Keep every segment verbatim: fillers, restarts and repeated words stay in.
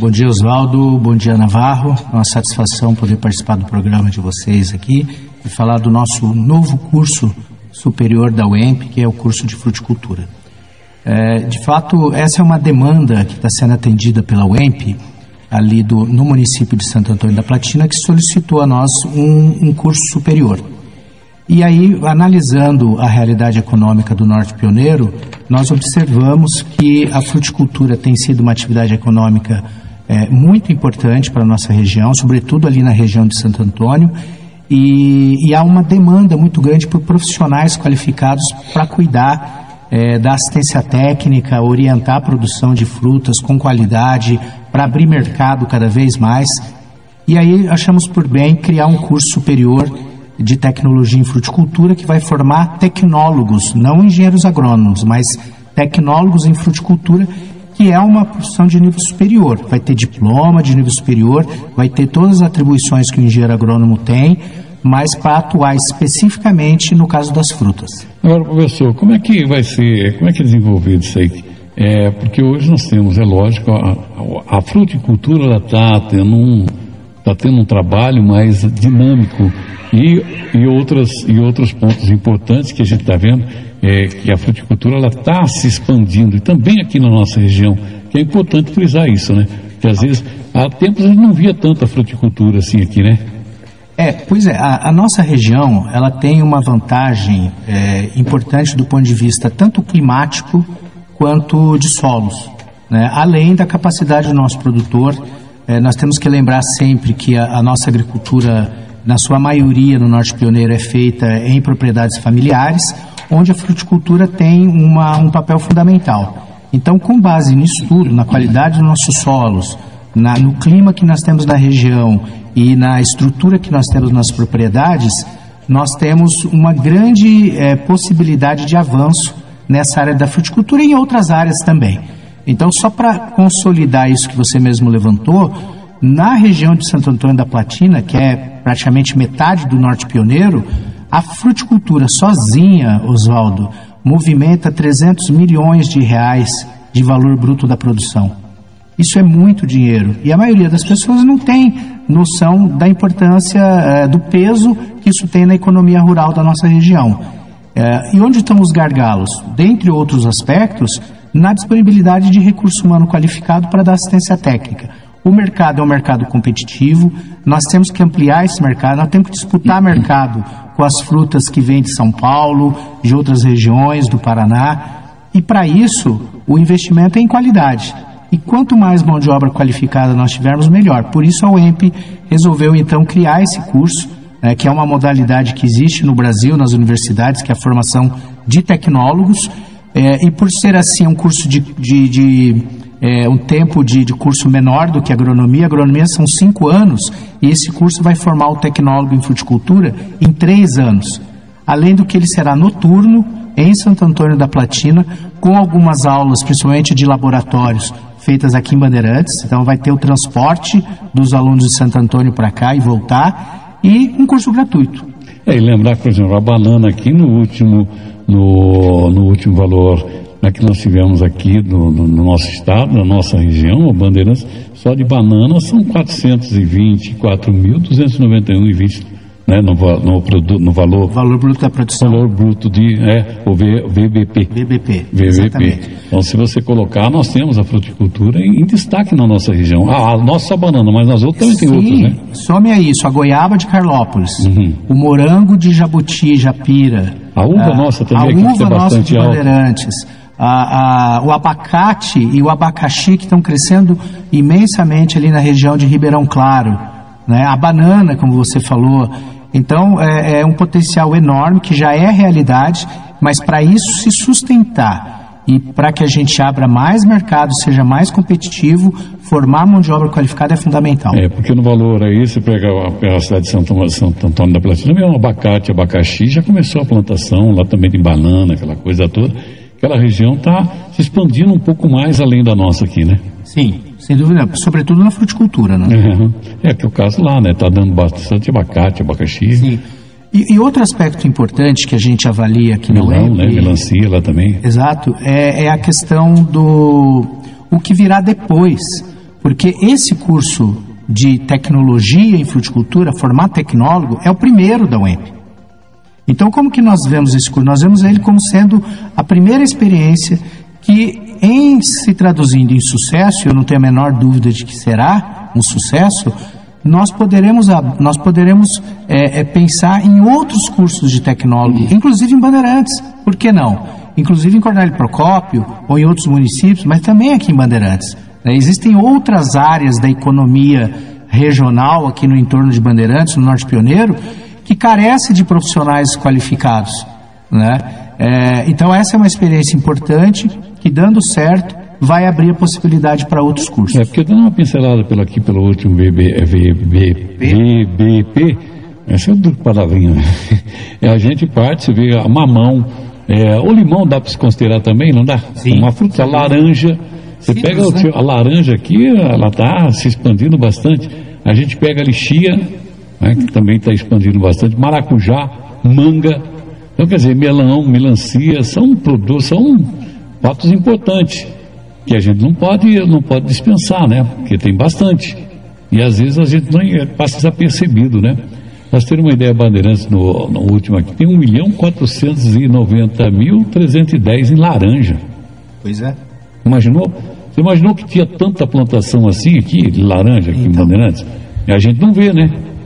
Bom dia, Oswaldo. Bom dia, Navarro. É uma satisfação poder participar do programa de vocês aqui e falar do nosso novo curso superior da U E M P, que é o curso de fruticultura. É, de fato, essa é uma demanda que está sendo atendida pela U E M P, ali do, no município de Santo Antônio da Platina, que solicitou a nós um, um curso superior. E aí, analisando a realidade econômica do Norte Pioneiro, nós observamos que a fruticultura tem sido uma atividade econômica é, muito importante para a nossa região, sobretudo ali na região de Santo Antônio, e, e há uma demanda muito grande por profissionais qualificados para cuidar é, da assistência técnica, orientar a produção de frutas com qualidade, para abrir mercado cada vez mais. E aí achamos por bem criar um curso superior de tecnologia em fruticultura que vai formar tecnólogos, não engenheiros agrônomos, mas tecnólogos em fruticultura, que é uma profissão de nível superior. Vai ter diploma de nível superior, vai ter todas as atribuições que o engenheiro agrônomo tem, mas para atuar especificamente no caso das frutas. Agora, professor, como é que vai ser, como é que é desenvolvido isso aí? É, porque hoje nós temos, é lógico, a, a, a fruticultura ela está tendo um está tendo um trabalho mais dinâmico e, e, outras, e outros pontos importantes que a gente está vendo é que a fruticultura ela está se expandindo, e também aqui na nossa região, que é importante frisar isso, né? Que às vezes, há tempos a gente não via tanta fruticultura assim aqui, né? É, pois é, a, a nossa região, ela tem uma vantagem é, importante do ponto de vista tanto climático quanto de solos, né? Além da capacidade do nosso produtor. É, nós temos que lembrar sempre que a, a nossa agricultura, na sua maioria no Norte Pioneiro, é feita em propriedades familiares, onde a fruticultura tem uma, um papel fundamental. Então, com base nisso tudo, na qualidade dos nossos solos, na, no clima que nós temos na região e na estrutura que nós temos nas propriedades, nós temos uma grande é, possibilidade de avanço nessa área da fruticultura e em outras áreas também. Então, só para consolidar isso que você mesmo levantou, na região de Santo Antônio da Platina, que é praticamente metade do Norte Pioneiro, a fruticultura sozinha, Oswaldo, movimenta trezentos milhões de reais de valor bruto da produção. Isso é muito dinheiro. E a maioria das pessoas não tem noção da importância, eh, do peso que isso tem na economia rural da nossa região. Eh, e onde estão os gargalos? Dentre outros aspectos, na disponibilidade de recurso humano qualificado para dar assistência técnica. O mercado é um mercado competitivo, nós temos que ampliar esse mercado, nós temos que disputar mercado com as frutas que vêm de São Paulo, de outras regiões, do Paraná, e para isso o investimento é em qualidade. E quanto mais mão de obra qualificada nós tivermos, melhor. Por isso a U E M P resolveu então criar esse curso, né, que é uma modalidade que existe no Brasil, nas universidades, que é a formação de tecnólogos. É, e por ser assim um curso de, de, de é, um tempo de, de curso menor do que a agronomia, a agronomia são cinco anos, e esse curso vai formar o tecnólogo em fruticultura em três anos. Além do que ele será noturno, em Santo Antônio da Platina, com algumas aulas, principalmente de laboratórios, feitas aqui em Bandeirantes. Então vai ter o transporte dos alunos de Santo Antônio para cá e voltar, e um curso gratuito. É, e lembrar, por exemplo, a banana aqui no último... No, no último valor, né, que nós tivemos aqui no, no, no nosso estado, na nossa região, a Bandeirantes, só de banana são quatrocentos e vinte e quatro mil duzentos e noventa e um reais e vinte, né, no, no, produto, no valor... Valor bruto da produção. Valor bruto de, é, o v, VBP. VBP, V B P. exatamente. Então, se você colocar, nós temos a fruticultura em, em destaque na nossa região. Ah, a nossa banana, mas nas outras também Sim, tem outras, né? Some a isso, a goiaba de Carlópolis, uhum. o morango de Jabuti, Japira, a uva a, nossa também, a aqui uva que é nossa bastante de Bandeirantes, a, a, o abacate e o abacaxi que estão crescendo imensamente ali na região de Ribeirão Claro, né? A banana, como você falou. Então é, é um potencial enorme que já é realidade, mas para isso se sustentar e para que a gente abra mais mercado, seja mais competitivo, formar mão de obra qualificada é fundamental. É, porque no valor aí, você pega a, a cidade de Santo, Santo Antônio da Platina, é um abacate, abacaxi, já começou a plantação, lá também tem banana, aquela coisa toda. Aquela região está se expandindo um pouco mais além da nossa aqui, né? Sim, sem dúvida, sobretudo na fruticultura, né? É, é que o caso lá, né? Está dando bastante abacate, abacaxi. Sim. E, e outro aspecto importante que a gente avalia aqui na U E M P... né? Melancia lá também. Exato, é, é a questão do... o que virá depois. Porque esse curso de tecnologia em fruticultura, formar tecnólogo, é o primeiro da U E M P. Então, como que nós vemos esse curso? Nós vemos ele como sendo a primeira experiência que, em se traduzindo em sucesso, eu não tenho a menor dúvida de que será um sucesso, nós poderemos, nós poderemos é, é, pensar em outros cursos de tecnólogo, inclusive em Bandeirantes, por que não? Inclusive em Cornélio Procópio ou em outros municípios, mas também aqui em Bandeirantes. Né? Existem outras áreas da economia regional aqui no entorno de Bandeirantes, no Norte Pioneiro, que carece de profissionais qualificados. Né? É, então essa é uma experiência importante que, dando certo, vai abrir a possibilidade para outros cursos. É, porque dando uma pincelada pelo aqui, pelo último V B P, essa é outra palavrinha, né? É, a gente parte, você vê a mamão, é, o limão dá para se considerar também, não dá? Sim. Uma fruta, a laranja, você Sim, pega né? a laranja aqui, ela está se expandindo bastante. A gente pega a lixia, né, que também está expandindo bastante, maracujá, manga, então quer dizer, melão, melancia, são produtos, são fatos importantes, que a gente não pode, não pode dispensar, né? Porque tem bastante. E às vezes a gente não passa desapercebido, né? Nós temos uma ideia, Bandeirantes, no, no último aqui, tem um milhão quatrocentos e noventa mil trezentos e dez em laranja. Pois é. Imaginou? Você imaginou que tinha tanta plantação assim aqui, de laranja, aqui então, em Bandeirantes? E a gente não vê, né?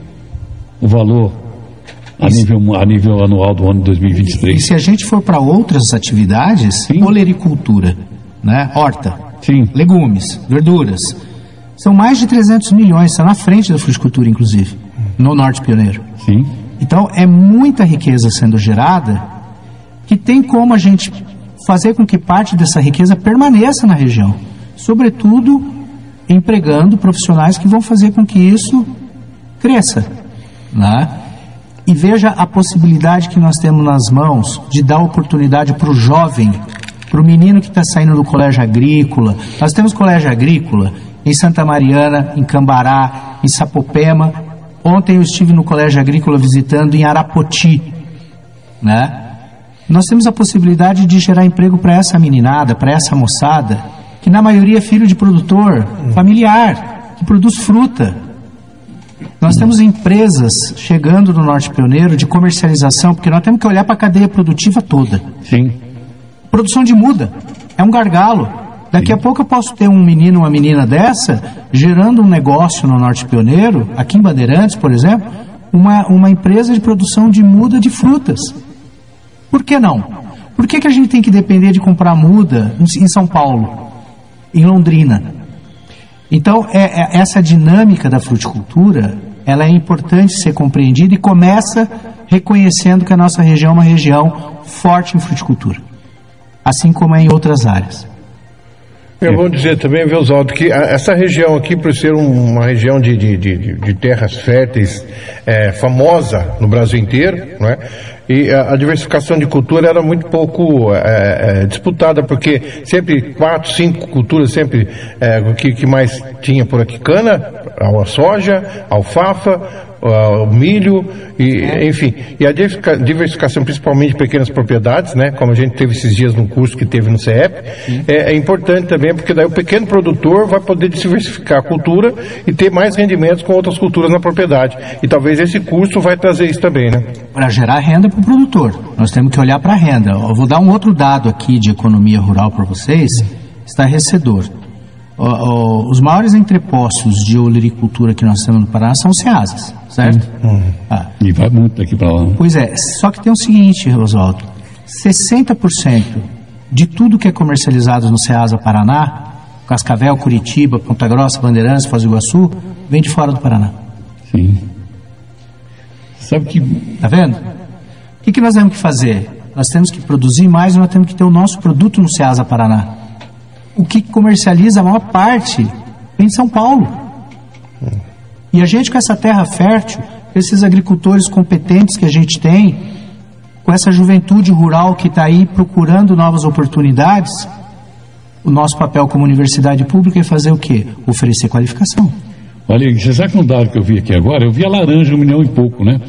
O valor a nível, a nível anual do ano de dois mil e vinte e três. E se a gente for para outras atividades, Sim. olericultura, né? Horta, Sim. legumes, verduras, são mais de trezentos milhões, está na frente da fruticultura, inclusive, no Norte Pioneiro. Sim. Então, é muita riqueza sendo gerada que tem como a gente fazer com que parte dessa riqueza permaneça na região, sobretudo empregando profissionais que vão fazer com que isso cresça, né? E veja a possibilidade que nós temos nas mãos de dar oportunidade para o jovem, para o menino que está saindo do colégio agrícola. Nós temos colégio agrícola em Santa Mariana, em Cambará, em Sapopema. Ontem eu estive no colégio agrícola visitando em Arapoti, né? Nós temos a possibilidade de gerar emprego para essa meninada, para essa moçada, que na maioria é filho de produtor familiar, que produz fruta. Nós temos empresas chegando no Norte Pioneiro de comercialização, porque nós temos que olhar para a cadeia produtiva toda. Sim. Produção de muda é um gargalo. Daqui Sim. a pouco eu posso ter um menino, uma menina dessa, gerando um negócio no Norte Pioneiro, aqui em Bandeirantes, por exemplo, uma, uma empresa de produção de muda de frutas. Por que não? Por que que a gente tem que depender de comprar muda em São Paulo, em Londrina? Então, é, é, essa dinâmica da fruticultura, ela é importante ser compreendida e começa reconhecendo que a nossa região é uma região forte em fruticultura, assim como é em outras áreas. Eu vou dizer também, viu, Oswaldo, que a, essa região aqui, por ser um, uma região de, de, de, de terras férteis, é, famosa no Brasil inteiro, não é? E a, a diversificação de cultura era muito pouco é, é, disputada, porque sempre quatro, cinco culturas sempre é, o que, que mais tinha por aqui: cana, a soja, alfafa, o milho, e, enfim, e a diversificação, principalmente de pequenas propriedades, né, como a gente teve esses dias no curso que teve no C E P, é, é importante também, porque daí o pequeno produtor vai poder diversificar a cultura e ter mais rendimentos com outras culturas na propriedade, e talvez esse curso vai trazer isso também, né? Para gerar renda para o produtor, nós temos que olhar para a renda. Eu vou dar um outro dado aqui de economia rural para vocês, estarrecedor. O, o, os maiores entrepostos de olericultura que nós temos no Paraná são os Ceasas, certo? Uhum. Ah. E vai muito daqui para lá. Pois é, só que tem o seguinte, Oswaldo, sessenta por cento de tudo que é comercializado no Ceasa Paraná, Cascavel, Curitiba, Ponta Grossa, Bandeirantes, Foz do Iguaçu, vem de fora do Paraná. Sim. Sabe que... Tá vendo? O que, que nós temos que fazer? Nós temos que produzir mais e nós temos que ter o nosso produto no Ceasa Paraná. O que comercializa a maior parte vem de São Paulo. E a gente, com essa terra fértil, esses agricultores competentes que a gente tem, com essa juventude rural que está aí procurando novas oportunidades, o nosso papel como universidade pública é fazer o quê? Oferecer qualificação. Olha, você sabe que um dado que eu vi aqui agora? Eu vi a laranja um milhão e pouco, né?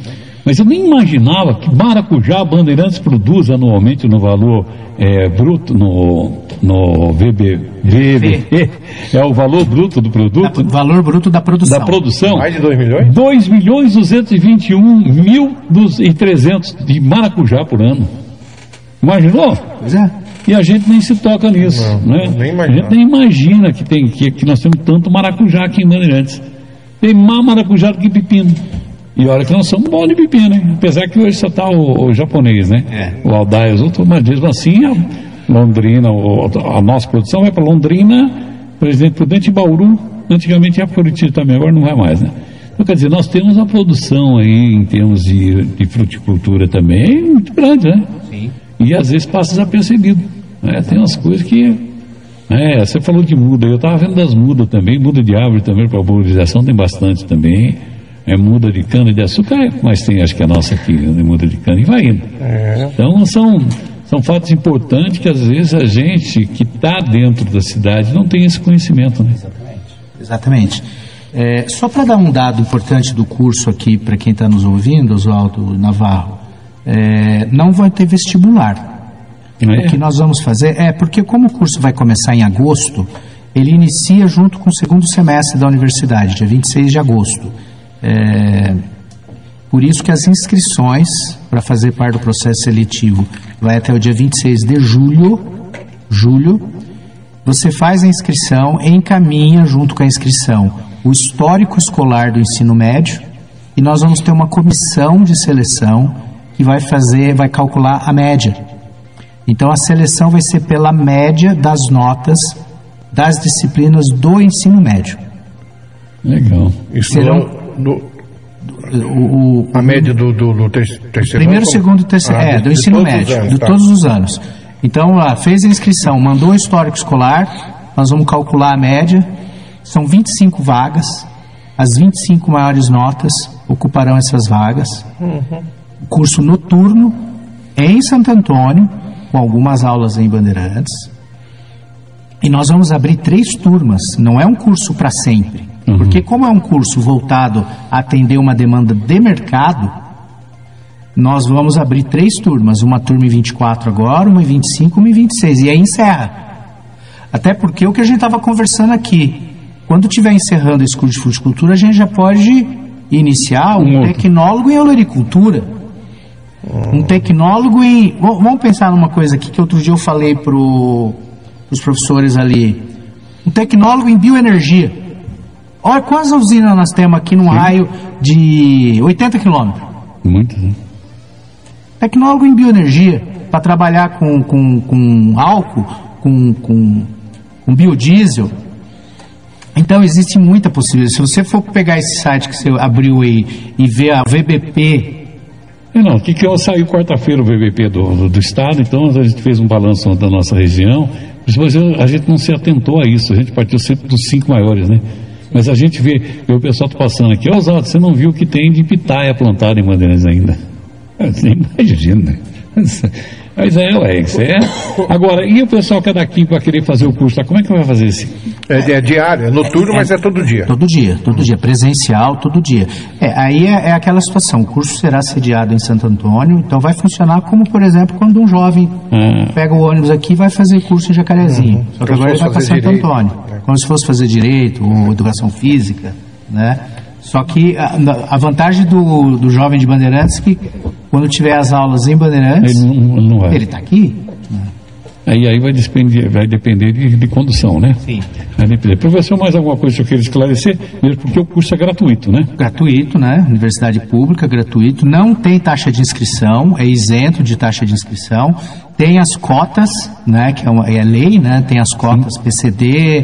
Mas eu nem imaginava que maracujá, a Bandeirantes produz anualmente no valor é, bruto, no, no V B V, é o valor bruto do produto? Da, valor bruto da produção. Da produção. Mais de dois milhões? dois milhões duzentos e vinte e um mil e trezentos de maracujá por ano. Imaginou? Pois é. E a gente nem se toca nisso, não, né? Nem a gente nem imagina que, tem, que, que nós temos tanto maracujá aqui em Bandeirantes. Tem mais maracujá do que pepino. E olha que nós somos bons de pepino, hein? Apesar que hoje só está o, o japonês, né? É. O Aldai, os outros, mas mesmo assim, a Londrina, o, a nossa produção vai para Londrina, Presidente Prudente e Bauru. Antigamente ia para Curitiba também, agora não vai mais, né? Então, quer dizer, nós temos a produção aí, em termos de, de fruticultura também, muito grande, né? Sim. E às vezes passa desapercebido. Né? Tem umas coisas que... É, você falou de muda, eu estava vendo das mudas também, muda de árvore também, para valorização tem bastante também, é muda de cana de açúcar, mas tem acho que a nossa aqui, né, muda de cana e vai indo. É. Então são, são fatos importantes que às vezes a gente que está dentro da cidade não tem esse conhecimento, né? Exatamente. Exatamente. É, só para dar um dado importante do curso aqui, para quem está nos ouvindo, Oswaldo Navarro, é, não vai ter vestibular. É. O que nós vamos fazer é, porque como o curso vai começar em agosto, ele inicia junto com o segundo semestre da universidade, dia vinte e seis de agosto. É, por isso que as inscrições para fazer parte do processo seletivo vai até o dia vinte e seis de julho, julho. Você faz a inscrição e encaminha junto com a inscrição o histórico escolar do ensino médio e nós vamos ter uma comissão de seleção que vai fazer, vai calcular a média. Então a seleção vai ser pela média das notas das disciplinas do ensino médio. Legal. Isso serão do, o, o, a média do, do, do ter, terceiro primeiro, ano, segundo e terceiro, ah, é, do, do ensino médio, anos, de tá. todos os anos. Então lá, fez a inscrição, mandou o histórico escolar, nós vamos calcular a média, são vinte e cinco vagas, as vinte e cinco maiores notas ocuparão essas vagas. Uhum. Curso noturno em Santo Antônio, com algumas aulas em Bandeirantes, e nós vamos abrir três turmas, não é um curso para sempre, uhum. porque como é um curso voltado a atender uma demanda de mercado, nós vamos abrir três turmas, uma turma em vinte e quatro agora, uma em vinte e cinco, uma em vinte e seis, e aí encerra. Até porque o que a gente estava conversando aqui, quando estiver encerrando esse curso de fruticultura, a gente já pode iniciar um, um tecnólogo em olericultura. Um tecnólogo em... Vamos pensar numa coisa aqui que outro dia eu falei para os professores ali. Um tecnólogo em bioenergia. Olha quantas usinas nós temos aqui num Sim. raio de oitenta quilômetros. Muitas, né? Tecnólogo em bioenergia, para trabalhar com, com, com álcool, com, com, com biodiesel. Então existe muita possibilidade. Se você for pegar esse site que você abriu aí e ver a V B P... Não, o que que eu saí quarta-feira o V B P do, do, do Estado, então a gente fez um balanço da nossa região, mas a gente não se atentou a isso, a gente partiu sempre dos cinco maiores, né? Mas a gente vê, e o pessoal está passando aqui, ó, Oswaldo, você não viu o que tem de pitaia plantada em Bandeirantes ainda? Você imagina, né? Mas é, ué, isso é. Agora, e o pessoal que é daqui para querer fazer o curso, como é que vai fazer isso? É, é diário, é noturno, é, mas é todo dia. Todo dia, todo dia, presencial, todo dia. É, aí é, é aquela situação, o curso será sediado em Santo Antônio, então vai funcionar como, por exemplo, quando um jovem ah. pega o ônibus aqui e vai fazer curso em Jacarezinho. Uhum. Só que agora ele vai para Santo direito. Antônio, é. como se fosse fazer direito ou educação física, né? Só que a, a vantagem do, do jovem de Bandeirantes é que quando tiver as aulas em Bandeirantes, ele não, não vai. Ele está aqui. Aí, aí vai depender, vai depender de, de condução, né? Sim. Vai depender. Professor, mais alguma coisa que eu queira esclarecer? Mesmo porque o curso é gratuito, né? Gratuito, né? Universidade pública, gratuito. Não tem taxa de inscrição, é isento de taxa de inscrição. Tem as cotas, né? Que é, uma, é lei, né? Tem as cotas Sim. P C D,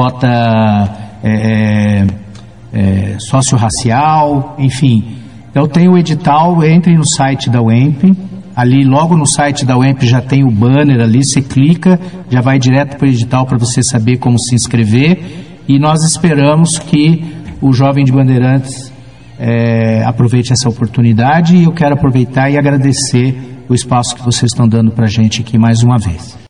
cota é, é, socio-racial, enfim. Então tem o edital, entre no site da U E M P, ali logo no site da U E M P já tem o banner ali, você clica, já vai direto para o edital para você saber como se inscrever, e nós esperamos que o jovem de Bandeirantes é, aproveite essa oportunidade, e eu quero aproveitar e agradecer o espaço que vocês estão dando para a gente aqui mais uma vez.